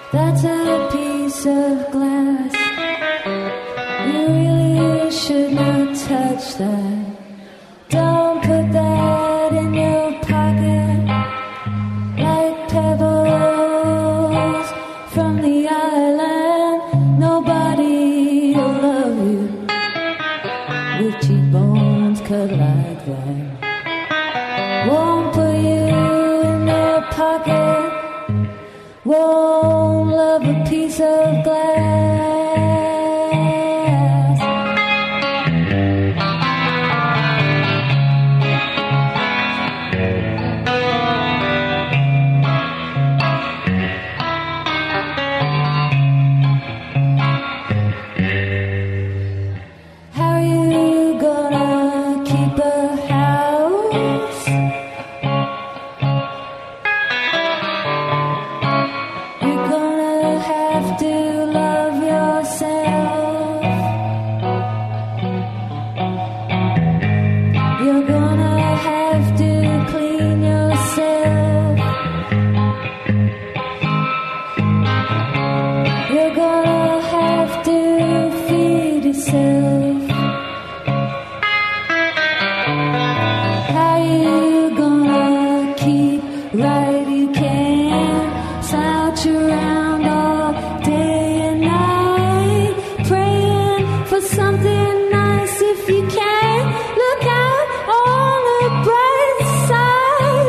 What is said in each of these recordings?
That's a piece of glass. You really should not touch that. Don't put that in your pocket like pebbles from the island. Nobody will love you with cheekbones cut like that. Won't put you in their pocket. Won't love a piece of glass. How are you gonna keep a house? You're gonna have to love yourself. You're gonna have to clean yourself. You're gonna have to feed yourself. How you gonna keep right? You can't slouch around all day and night, praying for something nice. If you can, look out on the bright side.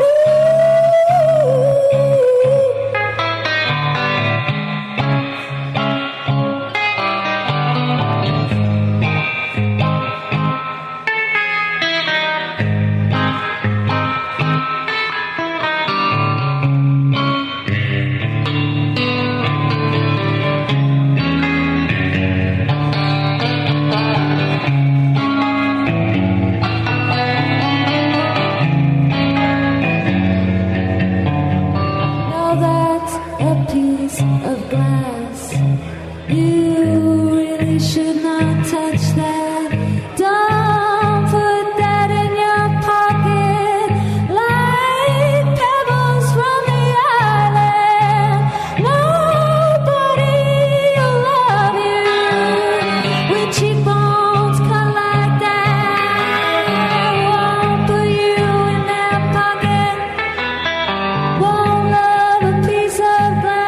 Now that's a piece of glass. You really should not touch that. Don't put that in your pocket like pebbles from the island. Nobody will love you with cheekbones cut like that. Won't put you in their pocket. Won't love a piece of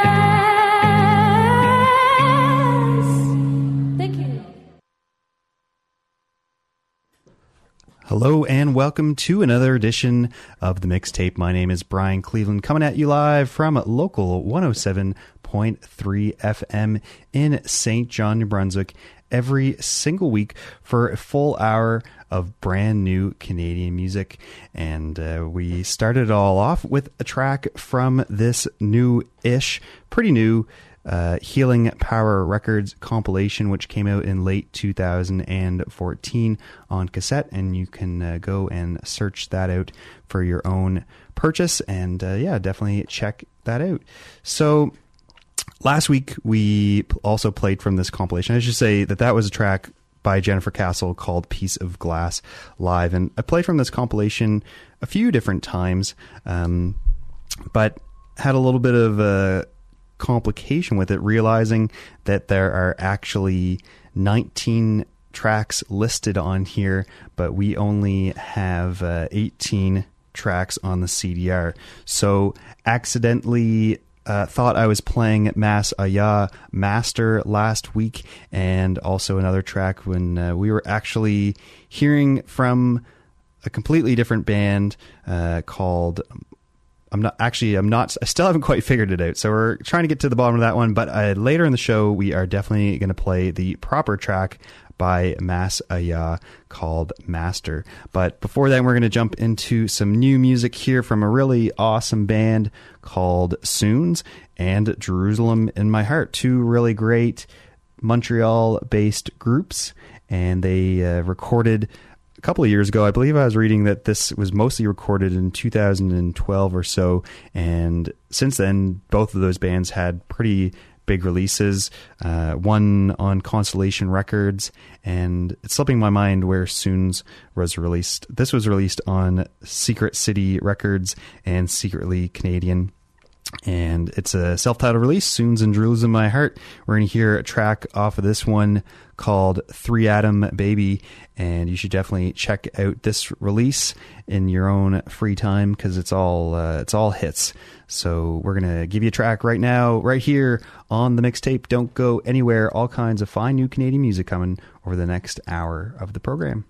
glass. Thank you. Hello and welcome to another edition of the Mixtape. My name is Brian Cleveland, coming at you live from local 107.3 FM in St. John, New Brunswick, every single week for a full hour of brand new Canadian music. And we started it all off with a track from this pretty new Healing Power Records compilation, which came out in late 2014 on cassette, and you can go and search that out for your own purchase, and definitely check that out. So last week we also played from this compilation. I should say that was a track by Jennifer Castle called Piece of Glass live, and I played from this compilation a few different times, but had a little bit of a complication with it, realizing that there are actually 19 tracks listed on here, but we only have 18 tracks on the CDR. So accidentally thought I was playing Mas Aya Master last week, and also another track when we were actually hearing from a completely different band called I still haven't quite figured it out. So we're trying to get to the bottom of that one. But later in the show, we are definitely going to play the proper track by Mas Aya called Master. But before that, we're going to jump into some new music here from a really awesome band called Soons and Jerusalem in My Heart. Two really great Montreal-based groups. And they recorded couple of years ago. I believe I was reading that this was mostly recorded in 2012 or so, and since then both of those bands had pretty big releases, one on Constellation Records, and it's slipping my mind where Soons was released. This was released on Secret City Records and Secretly Canadian. And it's a self-titled release, Soons and Drools in My Heart. We're going to hear a track off of this one called 3 Atom Baby, and you should definitely check out this release in your own free time because it's all hits. So we're going to give you a track right now, right here on the mixtape. Don't go anywhere. All kinds of fine new Canadian music coming over the next hour of the program.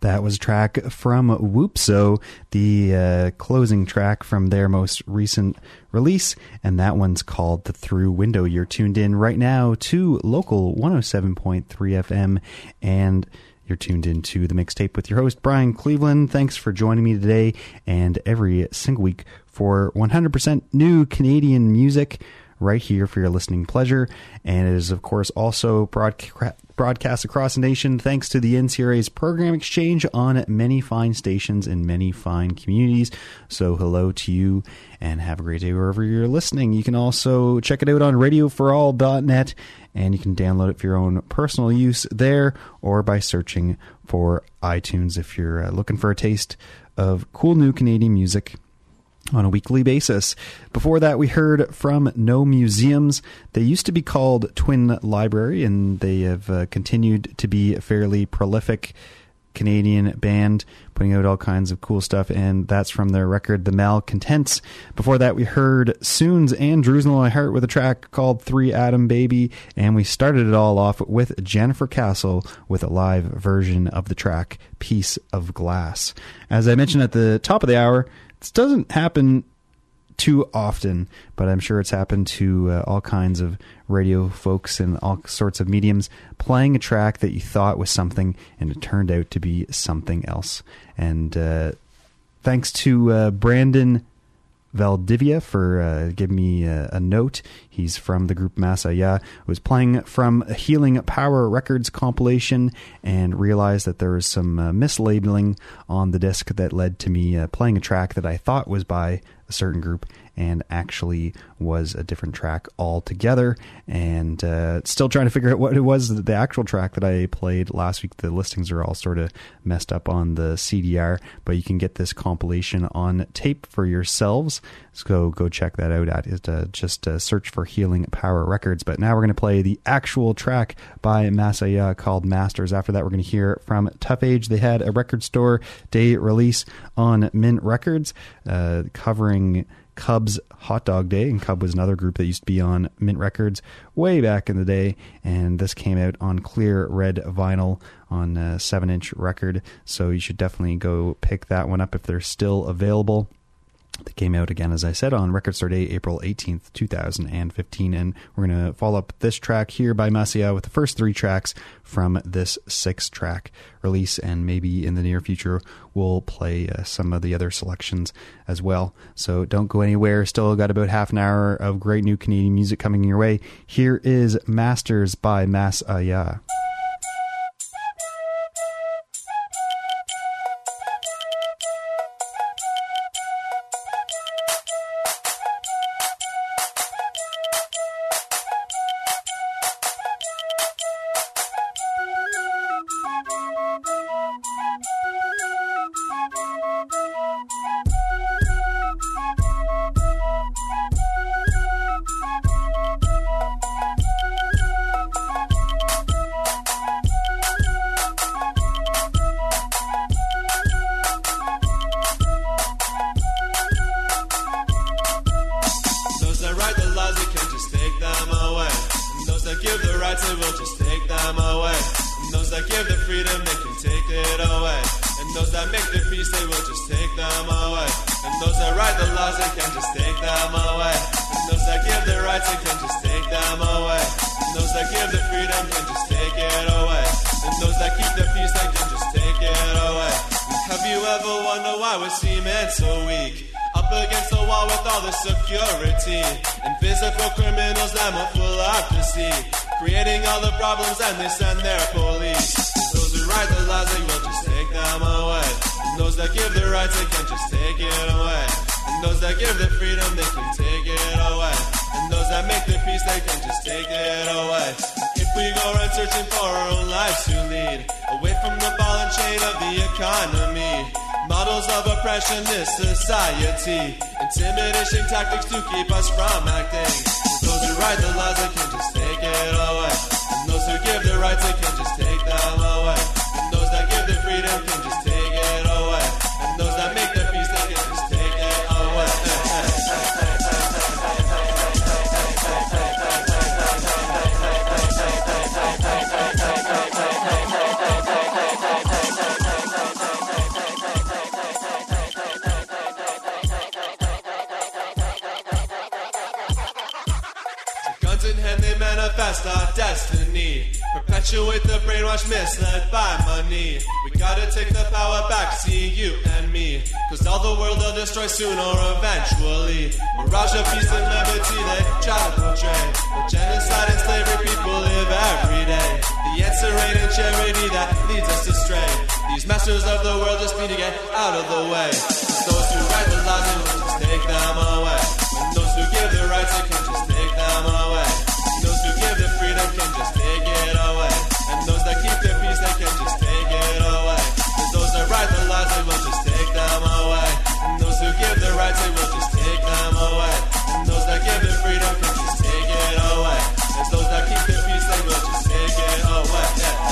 That was a track from Whoopso, the closing track from their most recent release, and that one's called The Through Window. You're tuned in right now to Local 107.3 FM, and you're tuned into The Mixtape with your host, Brian Cleveland. Thanks for joining me today and every single week for 100% new Canadian music right here for your listening pleasure. And it is, of course, also broadcast across the nation thanks to the NCRA's program exchange on many fine stations in many fine communities. So hello to you and have a great day wherever you're listening. You can also check it out on radioforall.net, and you can download it for your own personal use there or by searching for iTunes if you're looking for a taste of cool new Canadian music on a weekly basis. Before that, we heard from No Museums. They used to be called Twin Library, and they have continued to be a fairly prolific Canadian band, putting out all kinds of cool stuff, and that's from their record The Malcontents. Before that, we heard Soons and Jerusalem My Heart with a track called 3 Atom Baby, and we started it all off with Jennifer Castle with a live version of the track Piece of Glass. As I mentioned at the top of the hour, this doesn't happen too often, but I'm sure it's happened to all kinds of radio folks and all sorts of mediums, playing a track that you thought was something and it turned out to be something else. And thanks to Brandon Valdivia for giving me a note. He's from the group Masaya, was playing from a Healing Power Records compilation and realized that there was some mislabeling on the disc that led to me playing a track that I thought was by a certain group and actually was a different track altogether. And still trying to figure out what it was, the actual track that I played last week. The listings are all sort of messed up on the CDR, but you can get this compilation on tape for yourselves. So go check that out at just search for Healing Power Records. But now we're going to play the actual track by Masaya called Masters. After that, we're going to hear from Tough Age. They had a record store day release on Mint Records covering Cub's Hot Dog Day, and Cub was another group that used to be on Mint Records way back in the day, and this came out on clear red vinyl on a 7-inch record, so you should definitely go pick that one up if they're still available. They came out again, as I said, on Record Store Day, April 18th, 2015, and we're going to follow up this track here by Masaya with the first 3 tracks from this 6-track release, and maybe in the near future we'll play some of the other selections as well. So don't go anywhere. Still got about half an hour of great new Canadian music coming your way. Here is Masters by Masaya. Society, intimidation tactics to keep us from acting. Those who write the laws, they can just take it away. And those who give the rights, they can just take them away. And those that give the freedom can just take it away. And those that make the peace, they can just take it away. perpetuate the brainwash misled by money. We gotta take the power back, see you and me. Cause all the world they'll destroy soon or eventually. Mirage of peace and liberty they try to portray. But genocide and slavery people live every day. The answer ain't in charity that leads us astray. These masters of the world just need to get out of the way. Cause those who write the laws they will just take them away. And those who give the rights they can just take them away. And those who give the freedom can just take it away. And those that keep the peace they can just take it away. Cause those that write the laws they will just take them away. And those who give the rights they will just take them away. And those that give the freedom can just take it away. And those that keep the peace they will just take it away.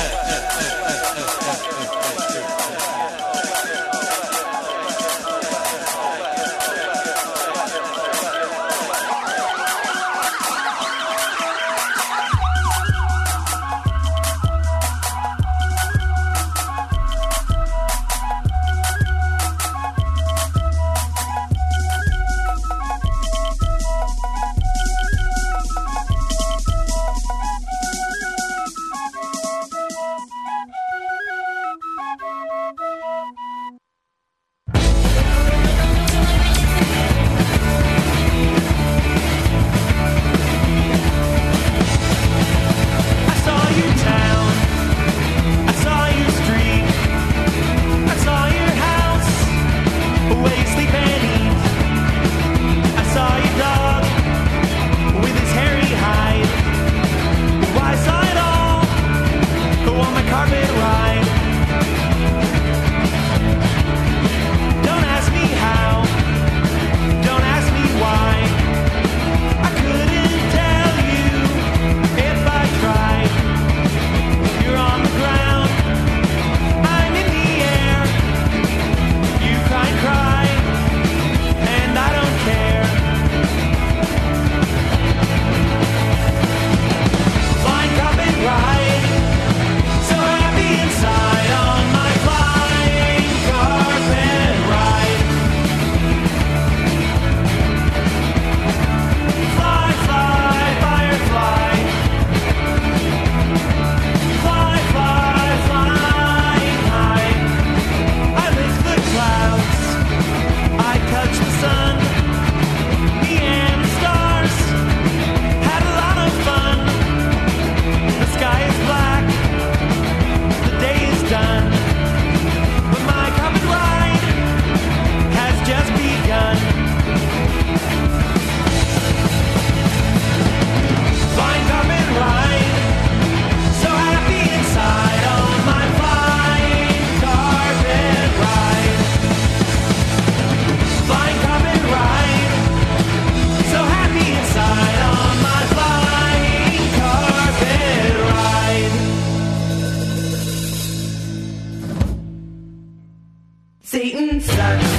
Satan sucks,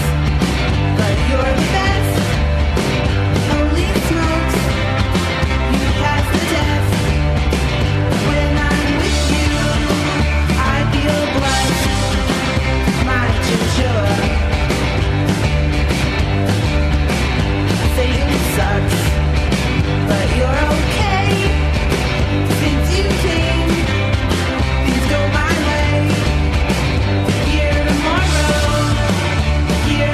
but you're the best. Holy smokes, you pass the test. When I'm with you, I feel blessed. My chinchilla. Satan sucks, but you're okay. Since you came, things go my way. Here tomorrow, here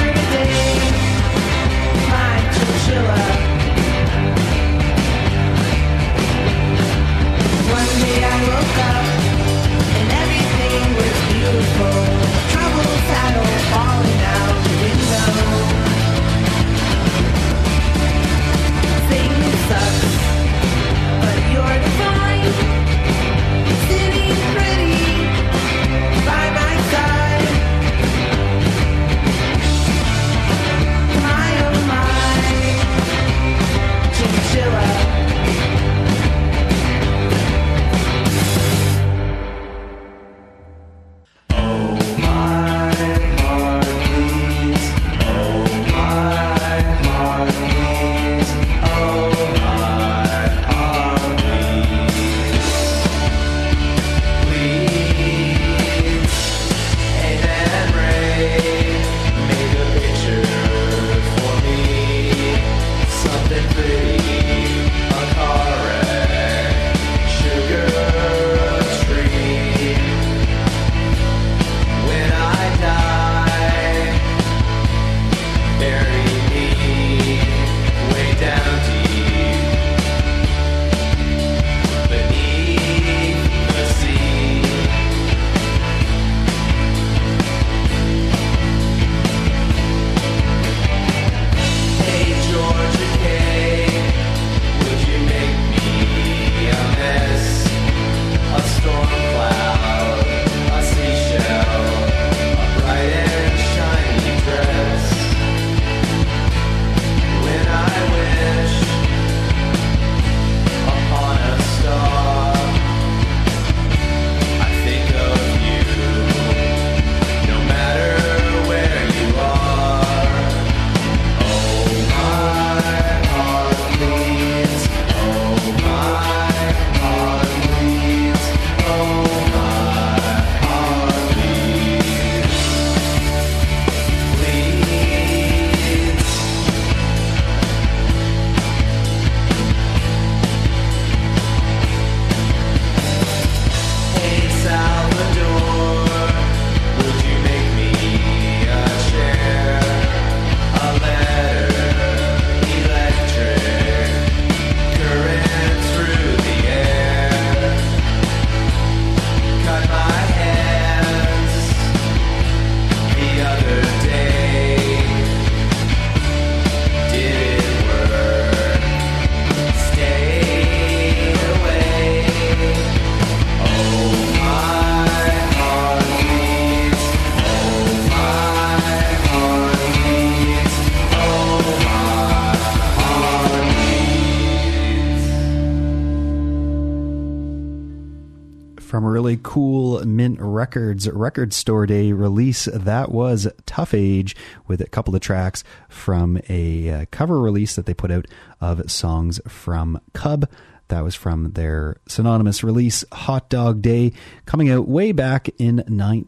From a really cool Mint Records Record Store Day release, that was Tough Age, with a couple of tracks from a cover release that they put out of songs from Cub. That was from their synonymous release, Hot Dog Day, coming out way back in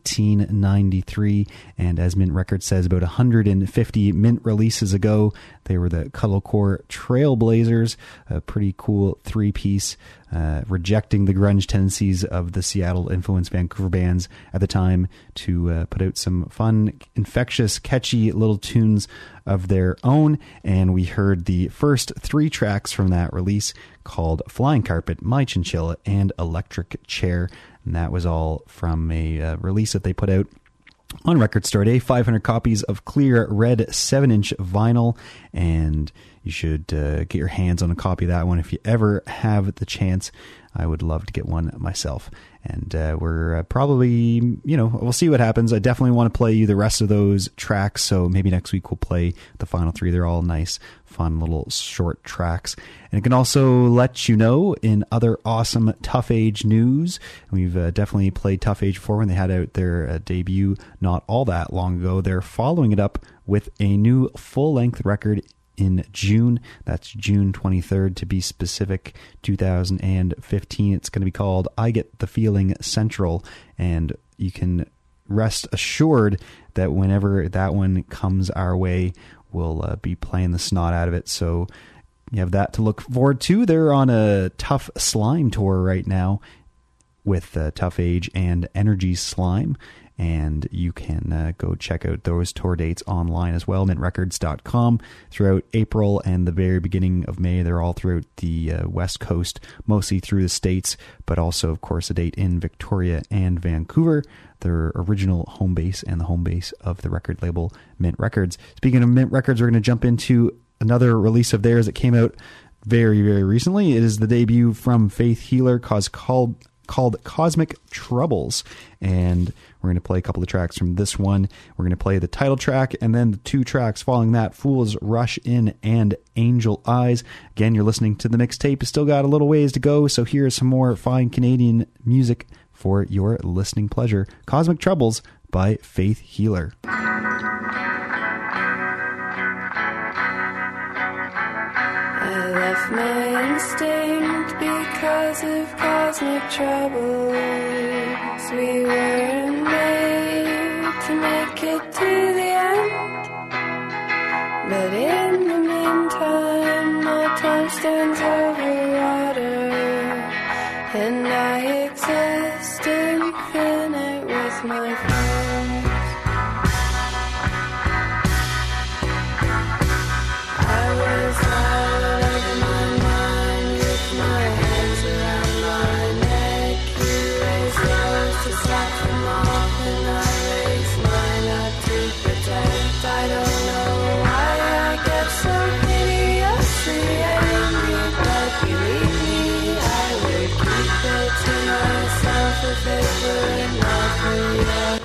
1993. And as Mint Records says, about 150 Mint releases ago, they were the Cuddlecore Trailblazers, a pretty cool three-piece, rejecting the grunge tendencies of the Seattle-influenced Vancouver bands at the time to put out some fun, infectious, catchy little tunes of their own. And we heard the first three tracks from that release called Flying Carpet, My Chinchilla, and Electric Chair. And that was all from a release that they put out on Record Store Day. 500 copies of clear red 7-inch vinyl, and you should get your hands on a copy of that one if you ever have the chance. I would love to get one myself. And we're probably, we'll see what happens. I definitely want to play you the rest of those tracks, so maybe next week we'll play the final three. They're all nice, fun little short tracks. And it can also let you know in other awesome Tough Age news. We've definitely played Tough Age before when they had out their debut not all that long ago. They're following it up with a new full-length record in June. That's June 23rd to be specific, 2015. It's going to be called I Get the Feeling Central, and you can rest assured that whenever that one comes our way, we'll be playing the snot out of it. So you have that to look forward to. They're on a Tough Slime tour right now with Tough Age and Energy Slime. And you can go check out those tour dates online as well, mintrecords.com, throughout April and the very beginning of May. They're all throughout the West Coast, mostly through the States, but also, of course, a date in Victoria and Vancouver, their original home base and the home base of the record label Mint Records. Speaking of Mint Records, we're going to jump into another release of theirs that came out very, very recently. It is the debut from Faith Healer called Cosmic Troubles, and we're going to play a couple of tracks from this one. We're going to play the title track, and then the two tracks following that, Fools Rush In and Angel Eyes. Again, you're listening to the mixtape. Still got a little ways to go, so here's some more fine Canadian music for your listening pleasure. Cosmic Troubles by Faith Healer. I left my instinct because of cosmic troubles. We weren't made to make it to the end. But in the meantime, my time stands over water, and I exist infinite with my friends. I was out of my mind with my hands around my neck. You raised yours to slap them off, and I raised mine up to protect. I don't know why I get so hideously angry, but believe me, I would keep it to myself if it were not for you.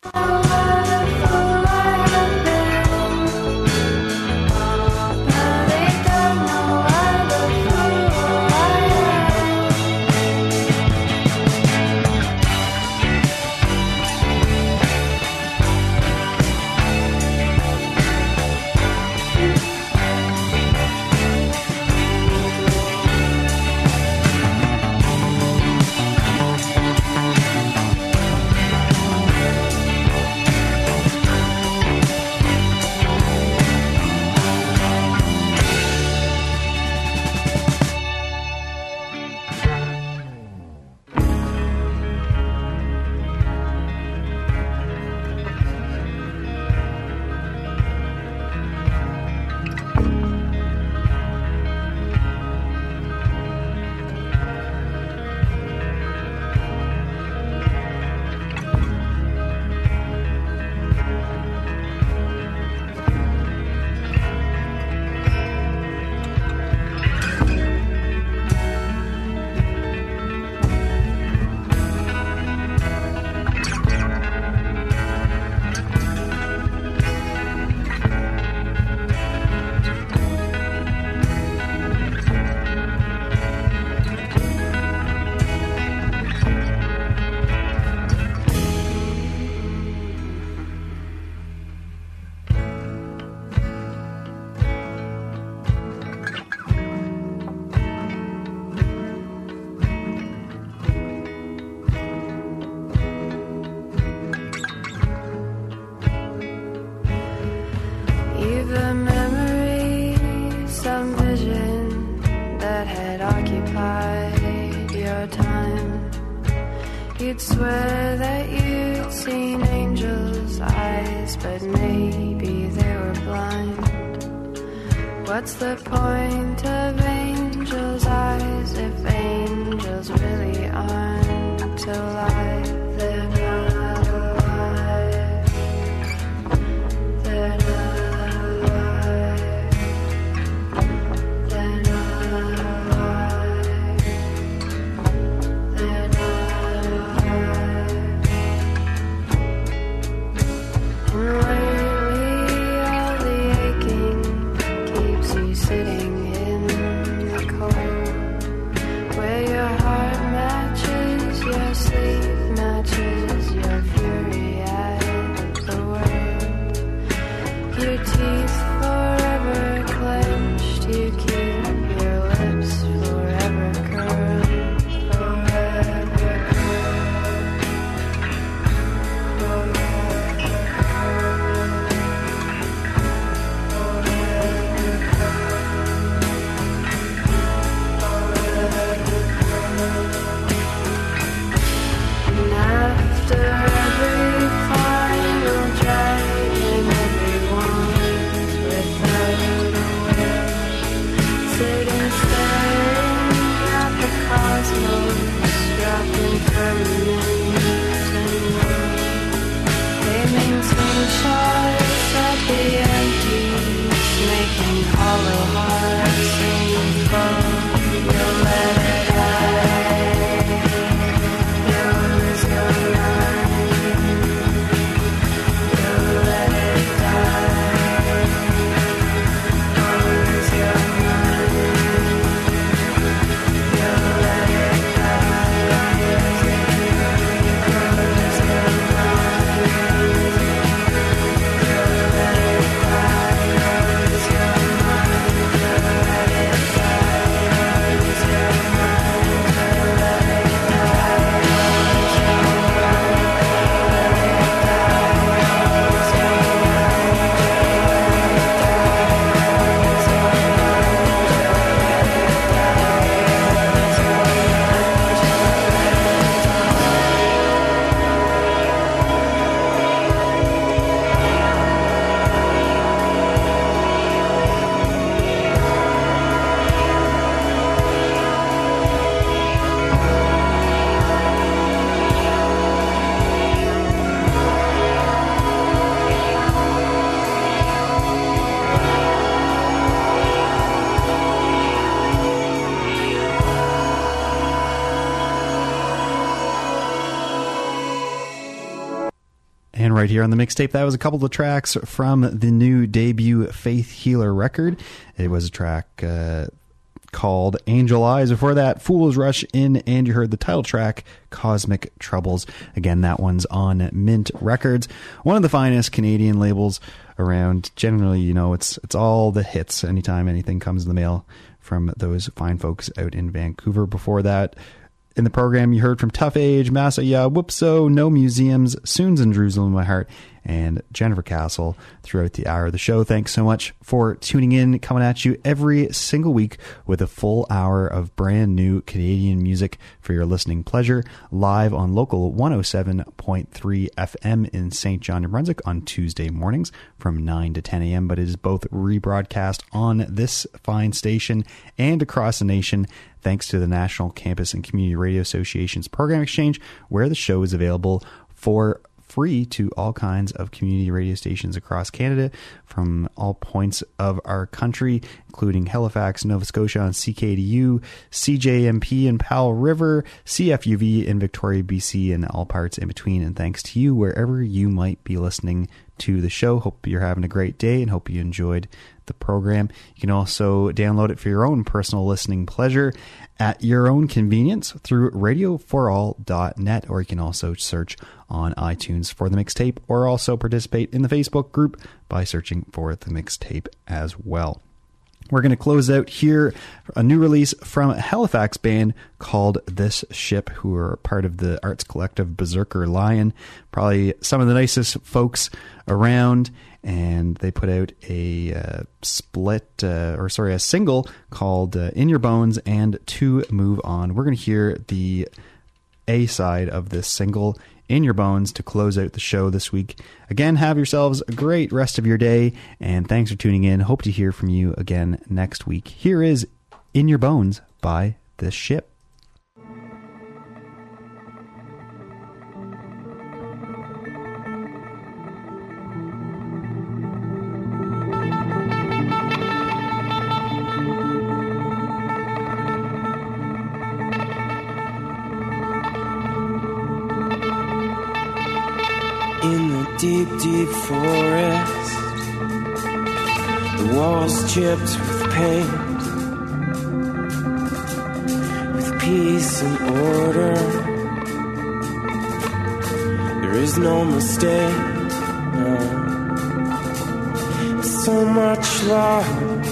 You've a memory, some vision that had occupied your time. You'd swear that you'd seen angels' eyes, but maybe they were blind. What's the point of angels' eyes if angels really aren't alive? They're not alive. They're not alive. They're not alive. They're not alive. And lately all the aching keeps you sitting in And right here on the mixtape, that was a couple of tracks from the new debut Faith Healer record. It was a track called Angel Eyes. Before that, Fool's Rush In, and you heard the title track, Cosmic Troubles. Again, that one's on Mint Records, one of the finest Canadian labels around. Generally, you know, it's all the hits anytime anything comes in the mail from those fine folks out in Vancouver. Before that, in the program, you heard from Tough Age, Masaya, Whoopso, No Museums, Soons and Jerusalem in My Heart, and Jennifer Castle throughout the hour of the show. Thanks so much for tuning in, coming at you every single week with a full hour of brand new Canadian music for your listening pleasure, live on local 107.3 FM in St. John, New Brunswick on Tuesday mornings from 9 to 10 a.m., but it is both rebroadcast on this fine station and across the nation thanks to the National Campus and Community Radio Association's Program Exchange, where the show is available for free to all kinds of community radio stations across Canada from all points of our country, including Halifax, Nova Scotia on CKDU, CJMP in Powell River, CFUV in Victoria, BC, and all parts in between. And thanks to you, wherever you might be listening to the show. Hope you're having a great day and hope you enjoyed the program. You can also download it for your own personal listening pleasure at your own convenience through radioforall.net, or you can also search on iTunes for the mixtape, or also participate in the Facebook group by searching for the mixtape as well. We're going to close out here a new release from a Halifax band called This Ship, who are part of the arts collective Berserker Lion. Probably some of the nicest folks around, and they put out a single called In Your Bones and To Move On. We're going to hear the A side of this single, In Your Bones, to close out the show this week. Again, have yourselves a great rest of your day, and thanks for tuning in. Hope to hear from you again next week. Here is In Your Bones by This Ship. Deep, deep forest, the walls chipped with paint, with peace and order. There is no mistake, no. So much love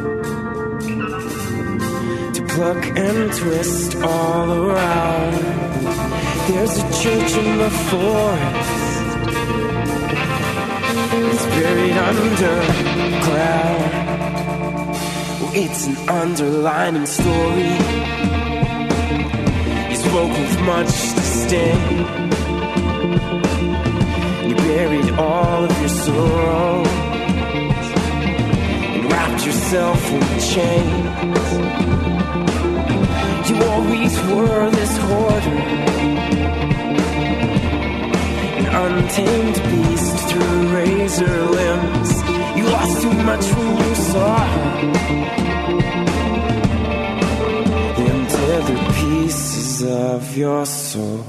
to pluck and twist all around. There's a church in the forest, it's buried under a cloud. Oh, it's an underlining story. You spoke with much disdain. You buried all of your sorrows and wrapped yourself in chains. You always were this hoarder, untamed beast through razor limbs. You lost too much when you saw her. Them tethered pieces of your soul.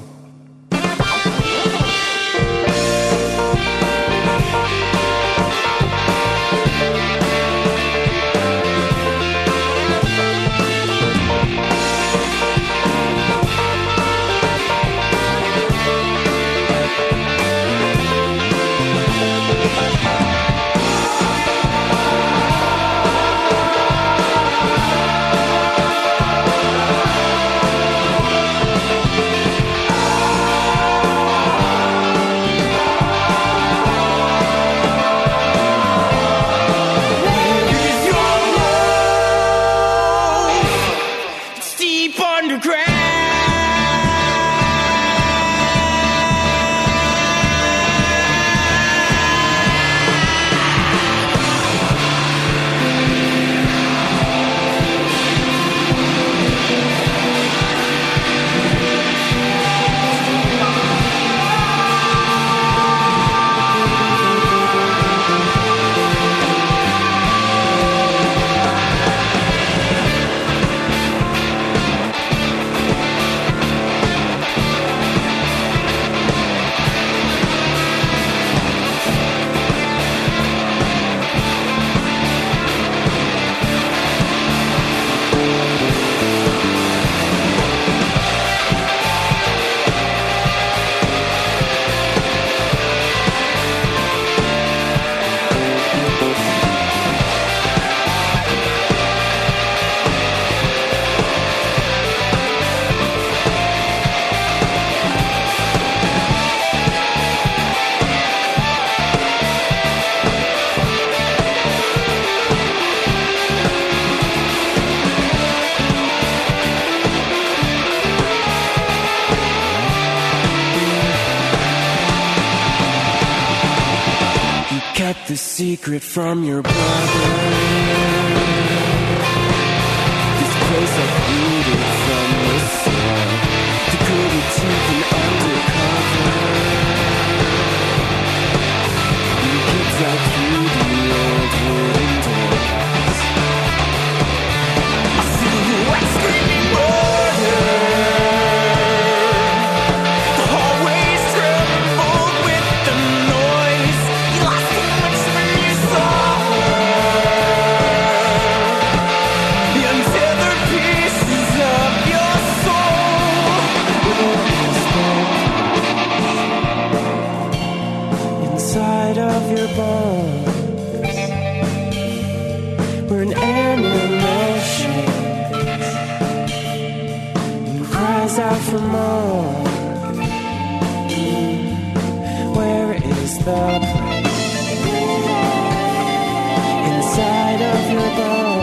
the secret from your brother. This place I've rooted from the soil, the gritty teeth and undercover. You get right through the old wooden doors. I see you white screaming murder. The hallways trembled with the noise. You lost too much when you saw the untethered pieces of your soul. Inside of your bones, we're an animal shapes and cries out for more. Where is the place inside of your bones?